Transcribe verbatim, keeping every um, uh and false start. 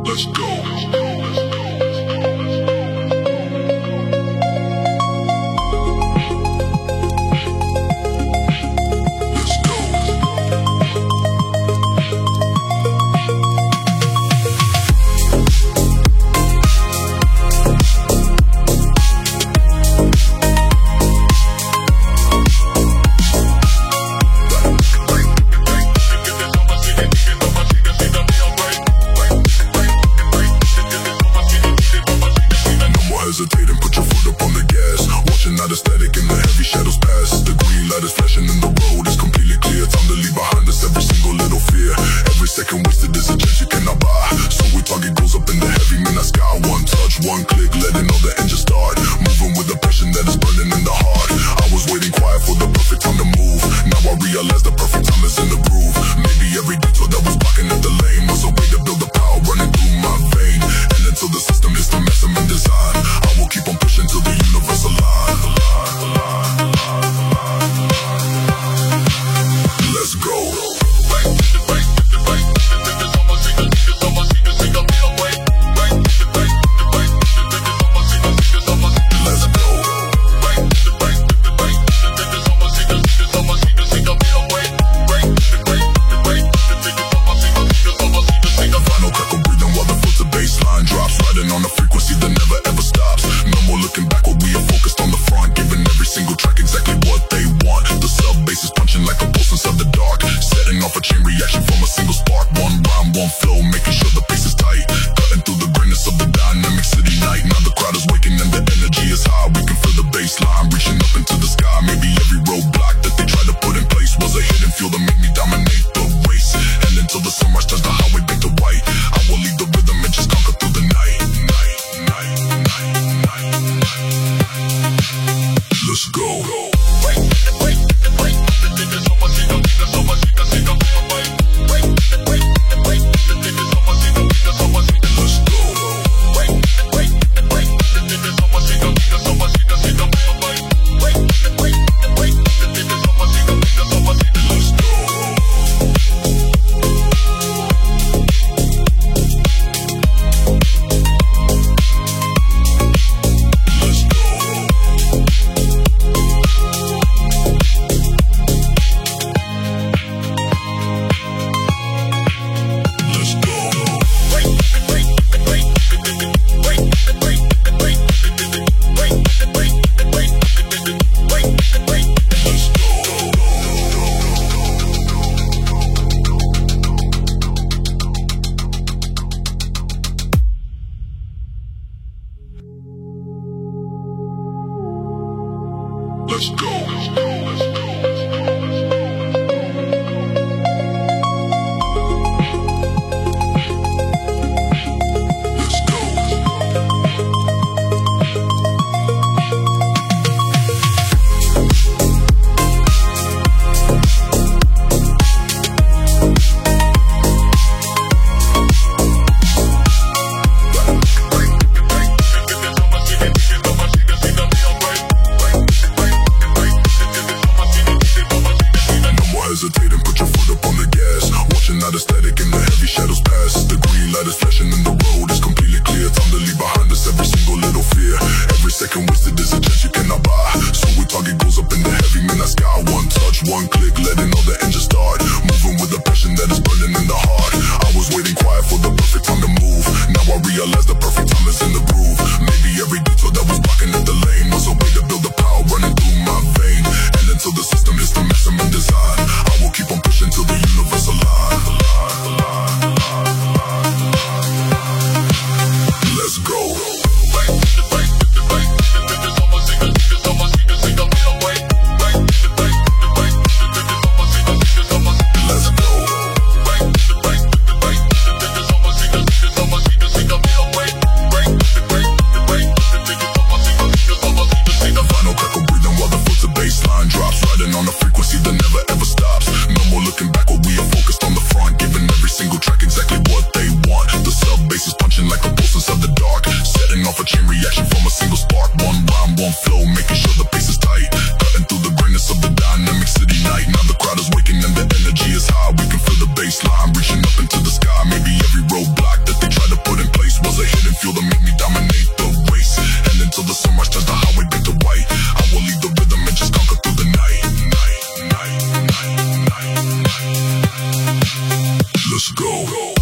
Let's go. Hesitate and put your foot up on the gas. Watching out aesthetic in the heavy shadows pass. The green light is flashing and the road is completely clear. Time to leave behind us every single little fear. Every second wasted is a chance you cannot buy. So we target goes up in the heavy midnight sky. One touch, one click, letting all the engines start. Moving with a passion that is burning in the heart. I was waiting quiet for the perfect time to move. Now I realize the perfect time is in the groove. Maybe every detour that was blocking at the lane was a way to build the power running through my vein. And until the system is the measurement design, I will keep on pushing till the universe align. Let's go. Final crackle breathing while the filter baseline drops, riding on a frequency that never ever stops. No more looking backward, we are focused on the front, giving every single track exactly what they want. The sub bass is punching like a pulse inside the dark, setting off a chain reaction from a single spark. One rhyme, one flow, making sure the pace is tight, cutting through the greatness of the dynamic city night. Now the crowd is waking and the energy is high. We can feel the bass line reaching up into the sky. Maybe every roadblock that they tried to put in place was a hidden fuel that made me dominate the race. And until the sunrise turns the highway back to white, I will lead the rhythm and just conquer through the night. Night, night, night, night, night. Let's go. Let's go. Hesitate and put your foot up on the gas. Watching out aesthetic in the heavy shadows pass. The green light is flashing and the road is completely clear. Time to leave behind us every single little fear. Every second wasted is a chance you cannot buy. So we target goes up in the heavy midnight sky. One touch, one click, letting all the engines start. Moving with a passion that is burning in the heart. I was waiting quiet for the perfect time to move. Now I realize the perfect time is in the groove. Maybe every detour that was blocking at the lane was a way to build the power running through my vein. And until the system is the measurement design, I will keep on pushing till the universe align. go.